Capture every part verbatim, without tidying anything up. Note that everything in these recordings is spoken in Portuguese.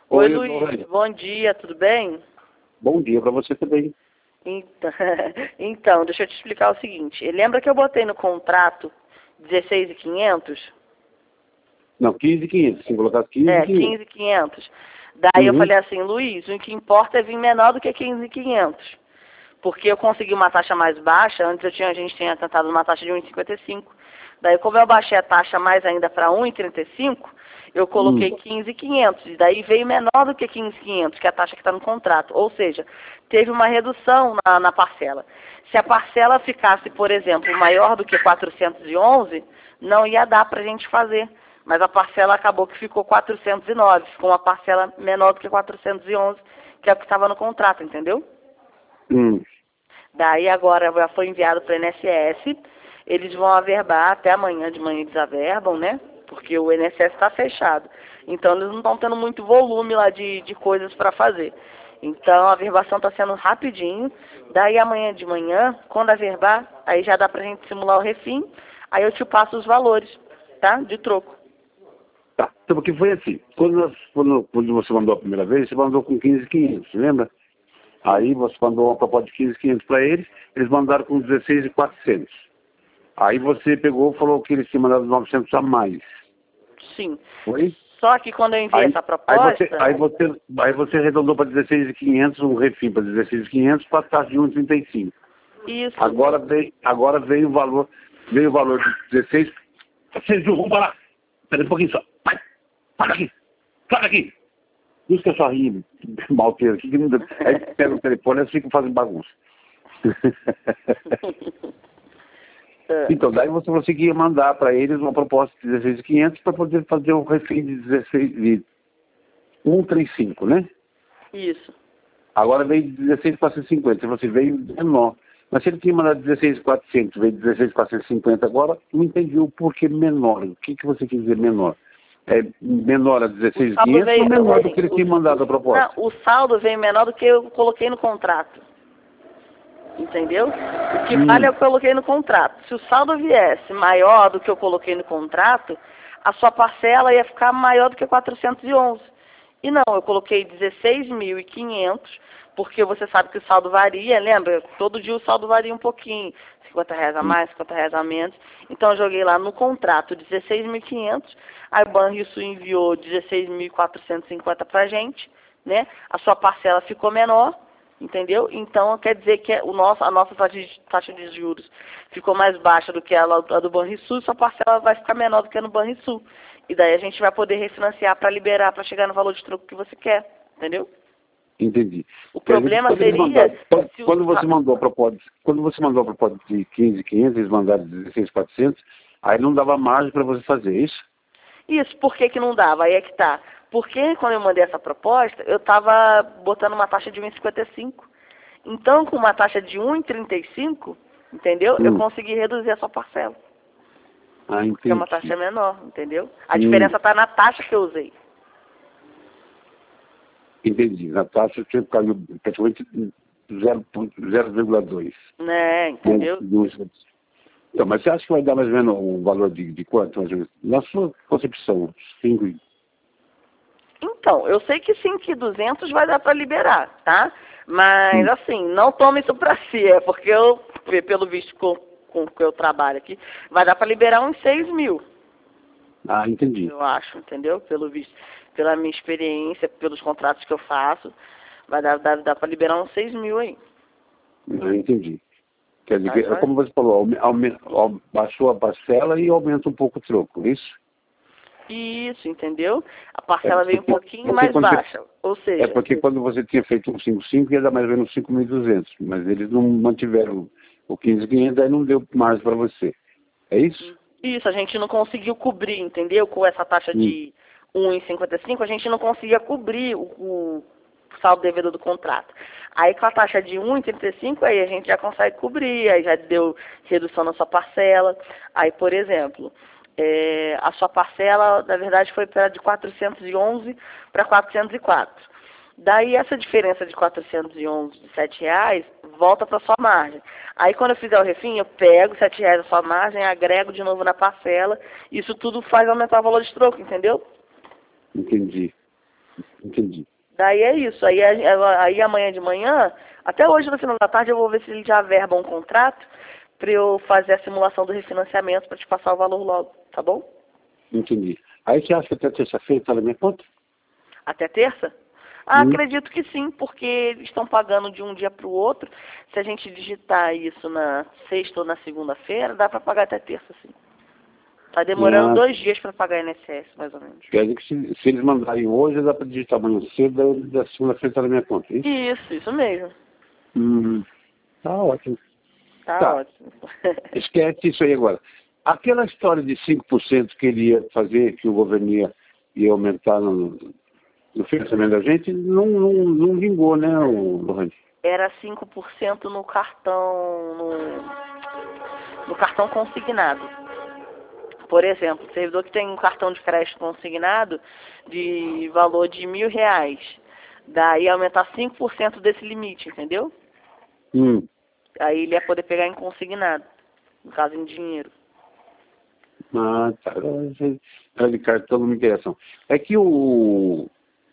Oi, Oi, Luiz, Lorraine. bom dia, tudo bem? Bom dia para você também. Então, então, deixa eu te explicar o seguinte. Lembra que eu botei no contrato dezesseis mil e quinhentos? Não, quinze mil e quinhentos. Se colocar quinze mil e É, quinhentos. quinze mil e quinhentos. Daí eu Uhum. falei assim, Luiz, o que importa é vir menor do que quinze mil e quinhentos. Porque eu consegui uma taxa mais baixa, antes eu tinha, a gente tinha tentado uma taxa de um vírgula cinquenta e cinco. Daí como eu baixei a taxa mais ainda para um vírgula trinta e cinco, eu coloquei Hum. quinze mil e quinhentos. E daí veio menor do que quinze mil e quinhentos, que é a taxa que está no contrato. Ou seja, teve uma redução na, na parcela. Se a parcela ficasse, por exemplo, maior do que quatrocentos e onze, não ia dar para a gente fazer. Mas a parcela acabou que ficou quatrocentos e nove, ficou uma parcela menor do que quatrocentos e onze, que é o que estava no contrato, entendeu? Hum. Daí agora já foi enviado para o I N S S, eles vão averbar, até amanhã de manhã eles averbam, né? Porque o I N S S está fechado. Então eles não estão tendo muito volume lá de, de coisas para fazer. Então a averbação está sendo rapidinho. Daí amanhã de manhã, quando averbar, aí já dá para a gente simular o refim, aí eu te passo os valores, tá? De troco. Tá. Então, porque foi assim. Quando, nós, quando, quando você mandou a primeira vez, você mandou com quinze mil e quinhentos, lembra? Aí você mandou uma proposta de quinze mil e quinhentos para eles, eles mandaram com dezesseis mil e quatrocentos. Aí você pegou e falou que eles tinham mandado novecentos a mais. Sim. Foi? Só que quando eu enviei Aí, essa aí, você, proposta, aí, você, aí você arredondou para dezesseis mil e quinhentos, um refim para dezesseis mil e quinhentos para a taxa de um vírgula trinta e cinco. isso. Agora veio, agora veio o valor, veio o valor de dezesseis. Vocês não vão parar. Espera um pouquinho só. Vai, para aqui. Para aqui. Isso que é só rir, malteiro aqui. Que não dá. Aí pega o telefone e eles ficam fazendo bagunça. É. Então, daí você conseguia mandar para eles uma proposta de dezesseis mil e quinhentos para poder fazer um refém de dezesseis, de cento e trinta e cinco, né? Isso. Agora veio de dezesseis mil quatrocentos e cinquenta. Você veio menor. Mas se ele tinha mandado dezesseis mil e quatrocentos, veio dezesseis mil quatrocentos e cinquenta agora, não entendi o porquê menor. O que, que você quis dizer menor? É menor a O dezesseis mil e saldo quinhentos ou veio, menor do assim, que ele o, tinha mandado a o, não, proposta? o saldo veio menor do que eu coloquei no contrato. Entendeu? O que vale é o Hum, que eu coloquei no contrato. Se o saldo viesse maior do que eu coloquei no contrato, a sua parcela ia ficar maior do que quatrocentos e onze. E não, eu coloquei dezesseis mil e quinhentos, porque você sabe que o saldo varia, lembra? Todo dia o saldo varia um pouquinho, cinquenta reais a mais, cinquenta reais a menos. Então eu joguei lá no contrato dezesseis mil e quinhentos, aí o Banrisul enviou dezesseis mil quatrocentos e cinquenta para a gente, né? A sua parcela ficou menor. Entendeu? Então, quer dizer que o nosso, a nossa taxa de, taxa de juros ficou mais baixa do que a, a do Banrisul, sua parcela vai ficar menor do que a no Banrisul. E daí a gente vai poder refinanciar para liberar, para chegar no valor de troco que você quer. Entendeu? entendi. O Quer dizer que problema quando eles seria mandaram, quando, se os... quando você mandou a proposta, quando você mandou a proposta de quinze mil e quinhentos, eles mandaram dezesseis mil e quatrocentos, aí não dava margem para você fazer isso? Isso, por que que não dava? Aí é que tá. Porque quando eu mandei essa proposta, eu estava botando uma taxa de um vírgula cinquenta e cinco. Então, com uma taxa de um vírgula trinta e cinco, entendeu? Eu Hum. consegui reduzir a sua parcela. Ah, Porque é entendi. uma taxa menor, entendeu? A Hum. diferença está na taxa que eu usei. Entendi. Na taxa tinha caído praticamente zero vírgula dois. Né, Né? entendeu? Então, mas você acha que vai dar mais ou menos um valor de, de quanto? Mais ou menos? Na sua concepção, cinco. Então, eu sei que cinco mil e duzentos vai dar para liberar, tá? Mas, Hum. assim, não tome isso para si, é porque eu, pelo visto com, com que eu trabalho aqui, vai dar para liberar uns seis mil, Ah, entendi. eu acho, entendeu? Pelo visto, pela minha experiência, pelos contratos que eu faço, vai dar, dar, dar para liberar uns seis mil aí. Ah, entendi. Quer dizer, Tá, que, é joia? como você falou, aume, aume, au- baixou a parcela e aumenta um pouco o troco, isso? Isso, entendeu? A É parcela veio um porque, pouquinho porque mais quando você, baixa, ou é seja, porque quando você tinha feito um cinco cinco ia dar mais ou menos cinco mil e duzentos, mas eles não mantiveram o quinze mil e quinhentos, aí não deu margem para você. É isso? isso, a gente não conseguiu cobrir, entendeu? Com essa taxa Hum. de um vírgula cinquenta e cinco, a gente não conseguia cobrir o, o saldo devedor do contrato. Aí com a taxa de um vírgula trinta e cinco, aí a gente já consegue cobrir, aí já deu redução na sua parcela. Aí, por exemplo, é, a sua parcela, na verdade, foi pra, de quatrocentos e onze para quatrocentos e quatro. Daí essa diferença de quatrocentos e onze de sete reais volta para sua margem. Aí quando eu fizer o refim, eu pego sete reais da sua margem, agrego de novo na parcela. Isso tudo faz aumentar o valor de troco, entendeu? Entendi. Entendi. Daí é isso. Aí, aí amanhã de manhã, até hoje no final da tarde, eu vou ver se ele já verba um contrato para eu fazer a simulação do refinanciamento para te passar o valor logo, tá bom? Entendi. Aí você acha que até terça-feira está na minha conta? Até terça? Ah, Hum. acredito que sim, porque eles estão pagando de um dia para o outro. Se a gente digitar isso na sexta ou na segunda-feira, dá para pagar até terça, sim. Tá demorando Ah, dois dias para pagar I N S S, mais ou menos. quer dizer que se, se eles mandarem hoje, dá para digitar amanhã cedo, daí da segunda-feira está na minha conta, é isso? Isso, isso mesmo. Hum. Tá ótimo. Tá Tá. ótimo. Esquece isso aí agora. Aquela história de cinco por cento que ele ia fazer, que o governo ia, ia aumentar no, no financiamento da gente, não, não, não vingou, né, o Lohane? Era cinco por cento no cartão, no, no cartão consignado. Por exemplo, o servidor que tem um cartão de crédito consignado de valor de mil reais, daí aumentar cinco por cento desse limite, entendeu? Hum. Aí ele ia poder pegar em consignado, no caso em dinheiro. Ah, tá. Tá de cartão não me interessa. É que o,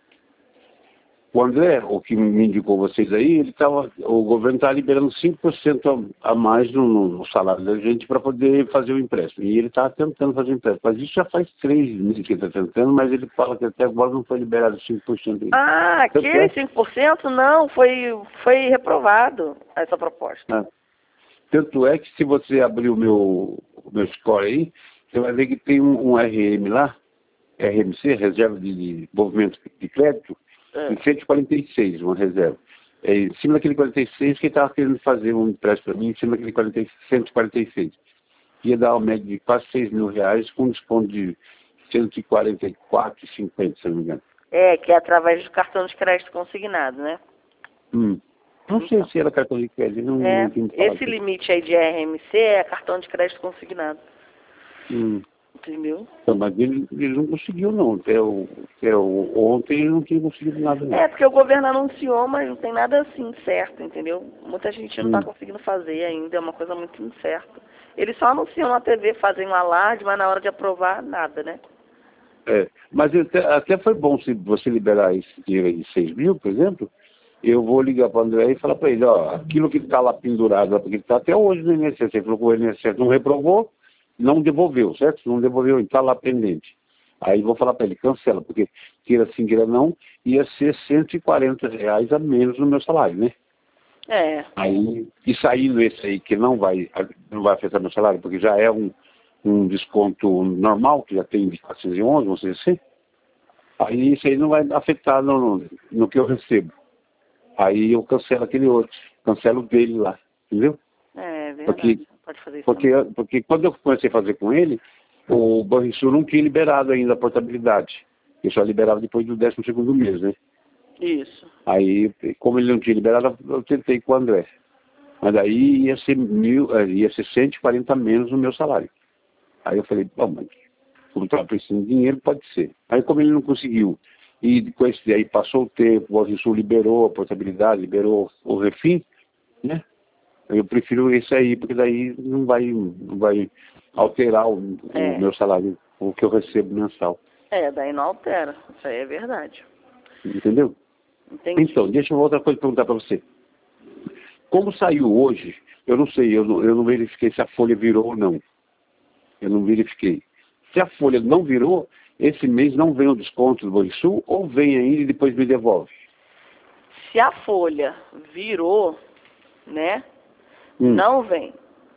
o André, o que me indicou vocês aí, ele tava, o governo está liberando cinco por cento a, a mais no, no salário da gente para poder fazer o empréstimo. E ele está tentando fazer o empréstimo. Mas isso já faz três meses que ele está tentando, mas ele fala que até agora não foi liberado cinco por cento ainda. Ah, aquele cinco por cento não, foi, foi reprovado essa proposta. Ah. Tanto é que se você abrir o meu, o meu score aí, você vai ver que tem um, um R M lá, R M C, Reserva de, de Movimento de Crédito, É. em cento e quarenta e seis, uma reserva. É, em cima daquele quarenta e seis que ele estava querendo fazer um empréstimo para mim, em cima daquele quarenta, cento e quarenta e seis. Ia dar uma média de quase seis mil reais com um desconto de cento e quarenta e quatro reais e cinquenta centavos, se não me engano. É, que é através do cartão de crédito consignado, né? Hum. Não sei Então. se era cartão de crédito, não, É, não tinha me falado esse disso. limite aí de R M C é cartão de crédito consignado. Hum. Entendeu? Então, mas ele, ele não conseguiu, não. Até, o, até o, ontem ele não tinha conseguido nada, não. É, porque o governo anunciou, mas não tem nada assim certo, entendeu? Muita gente não está Hum. conseguindo fazer ainda, é uma coisa muito incerta. Eles só anunciam na T V, fazem um alarde, mas na hora de aprovar, nada, né? É, mas até, até foi bom se você liberar esse dinheiro aí de seis mil, por exemplo, eu vou ligar para o André e falar para ele, ó, aquilo que está lá pendurado, porque ele está até hoje no I N S S, ele falou que o I N S S não reprovou, não devolveu, certo? Não devolveu, está lá pendente. Aí vou falar para ele, cancela, porque queira sim, queira não, ia ser cento e quarenta reais a menos no meu salário, né? É. Aí, e saindo esse aí que não vai, não vai afetar meu salário, porque já é um, um desconto normal, que já tem de quatrocentos e onze, vamos dizer assim, aí isso aí não vai afetar no, no que eu recebo. Aí eu cancelo aquele outro, cancelo dele lá, entendeu? É verdade, Porque, pode fazer isso porque, também. porque quando eu comecei a fazer com ele, o Banrisul não tinha liberado ainda a portabilidade. Eu só liberava depois do décimo segundo mês, né? Isso. Aí, como ele não tinha liberado, eu tentei com o André. Mas aí ia ser, mil, ia ser cento e quarenta menos no meu salário. Aí eu falei, bom, mas como estava precisando de dinheiro, pode ser. Aí como ele não conseguiu, e com esse aí passou o tempo, o Banrisul liberou a portabilidade, liberou o refim, né? Eu prefiro esse aí, porque daí não vai, não vai alterar o, o É. meu salário, o que eu recebo mensal. É, daí não altera. Isso aí é verdade. Entendeu? Entendi. Então, deixa eu outra coisa perguntar para você. Como saiu hoje, eu não sei, eu não, eu não verifiquei se a folha virou ou não. Eu não verifiquei. Se a folha não virou, esse mês não vem o desconto do Banrisul ou vem ainda e depois me devolve? Se a folha virou, né? Hum. Não vem.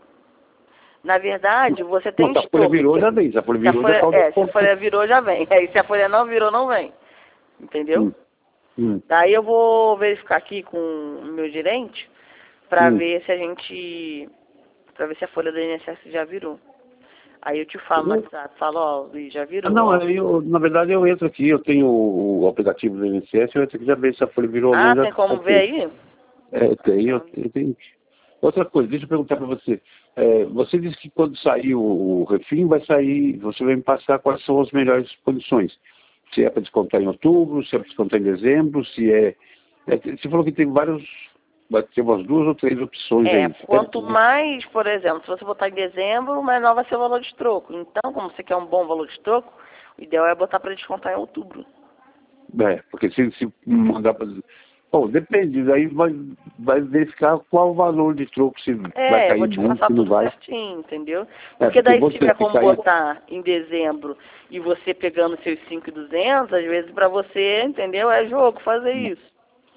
Na verdade, você tem Não, se a folha estoque. virou, já vem. Se a folha Se a virou, já folha, está o é, se a desconto. folha virou, já vem. Aí se a folha não virou, não vem. Entendeu? Hum. Hum. Daí eu vou verificar aqui com o meu gerente para Hum. ver se a gente. Para ver se a folha do I N S S já virou. Aí eu te falo no Hum. WhatsApp, falo, ó, Luiz, já Ah, virou. não, Ó. eu, na verdade eu entro aqui, eu tenho o, o aplicativo do I N S S, eu entro aqui já vejo se a folha virou ou Ah, não, já tem como já ver sei. aí? É, Ah, tem, eu, então. eu tenho. Outra coisa, deixa eu perguntar para você. É, você disse que quando sair o, o refim, vai sair, você vai me passar quais são as melhores condições. Se é para descontar em outubro, se é para descontar em dezembro, se é... é você falou que tem vários, vai ter umas duas ou três opções É, aí. quanto Certo? mais, por exemplo, se você botar em dezembro, menor vai ser o valor de troco. Então, como você quer um bom valor de troco, o ideal é botar para descontar em outubro. É, porque se, se mandar para... Bom, depende, aí vai, vai verificar qual o valor de troco, se vai É, eu cair vou te muito, passar se não tudo vai. certinho, entendeu? É, Porque porque daí se você tiver como ficar aí... botar em dezembro e você pegando seus cinco mil e duzentos, às vezes pra você, entendeu? É jogo fazer isso.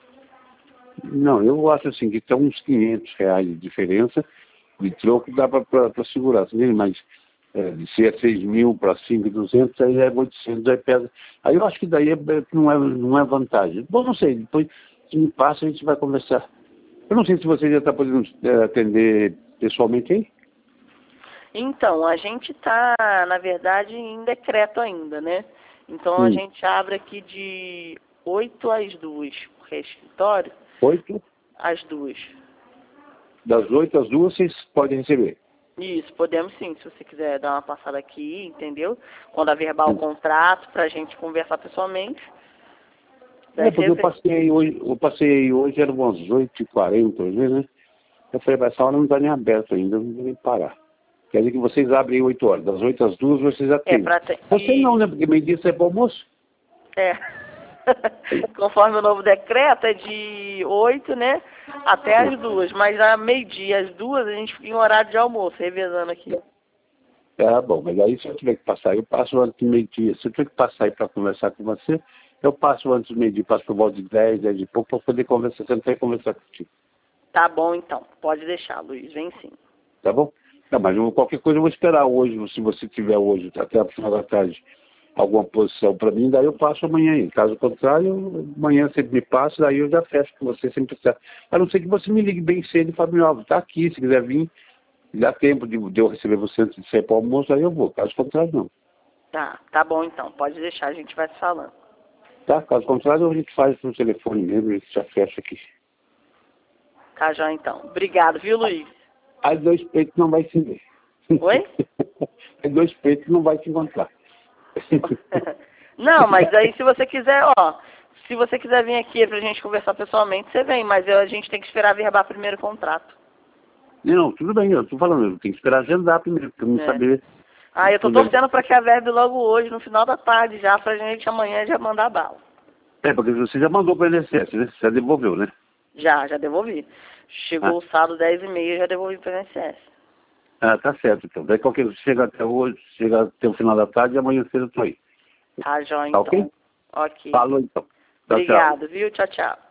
Não, eu acho assim, que tem uns quinhentos reais de diferença de troco, dá para segurar, entendeu? Mas é, de ser seis mil para cinco mil e duzentos, aí é oitocentos, aí pesa. Aí eu acho que daí é, não, é, não é vantagem. Bom, não sei, depois se me passa a gente vai conversar. Eu não sei se você já está podendo é, atender pessoalmente aí. Então, a gente está, na verdade, em decreto ainda, né? Então a Hum. gente abre aqui de oito às duas, porque é escritório, Oito, às duas. das oito às duas vocês podem receber. Isso, podemos sim, se você quiser dar uma passada aqui, entendeu? Quando averbar o contrato, pra gente conversar pessoalmente. É, Daí porque eu você... passei hoje, eu passei hoje, eram umas oito e quarenta, às vezes, né? Eu falei, mas essa hora não está nem aberta ainda, não vou nem parar. Quer dizer que vocês abrem oito horas, das oito às duas vocês É, atendem. pra ter... Você não, né? Porque meio-dia você é para almoço. É. Conforme o novo decreto, é de oito, né? Até as duas. Mas a meio-dia, às duas, a gente fica em horário de almoço, revezando aqui. Tá bom, mas aí se eu tiver que passar, eu passo antes do meio-dia. Se eu tiver que passar aí para conversar com você, eu passo antes do meio-dia, passo por volta de dez, dez e pouco, para poder conversar, tentar e conversar contigo. Tá bom, então. Pode deixar, Luiz. Vem sim. Tá bom? Não, mas eu, qualquer coisa eu vou esperar hoje, se você tiver hoje, até a final da tarde, alguma posição para mim, daí eu passo amanhã aí. Caso contrário, amanhã você me passa, daí eu já fecho com você sem precisar. A não ser que você me ligue bem cedo e fale, meu, ó, tá aqui, se quiser vir, dá tempo de, de eu receber você antes de sair para o almoço, aí eu vou. Caso contrário, não. Tá, tá bom então. Pode deixar, a gente vai se falando. Tá? Caso contrário, a gente faz no telefone mesmo, a gente já fecha aqui. Tá já então. Obrigado, viu, Luiz? Aí dois peitos não vai se ver. Oi? Aí dois peitos não vai se encontrar. Não, mas aí se você quiser, ó, se você quiser vir aqui pra gente conversar pessoalmente, você vem, mas eu, a gente tem que esperar verbar primeiro o contrato. Não, tudo bem, eu tô falando, eu tenho que esperar agendar primeiro, pra eu não É. saber. Ah, eu tô torcendo pra que a verbe logo hoje, no final da tarde já, pra gente amanhã já mandar bala. É, porque você já mandou para o I N S S, né? Você já devolveu, né? Já, já devolvi. Chegou Ah. o sábado dez e meia, já devolvi pro I N S S. Ah, tá certo, então. Daí qualquer coisa, chega até hoje, chega até o final da tarde e amanhã cedo eu tô aí. Tá, Jó, Tá então. ok? Ok. Falou então. Tchau, tchau. Obrigado, viu? Tchau, tchau.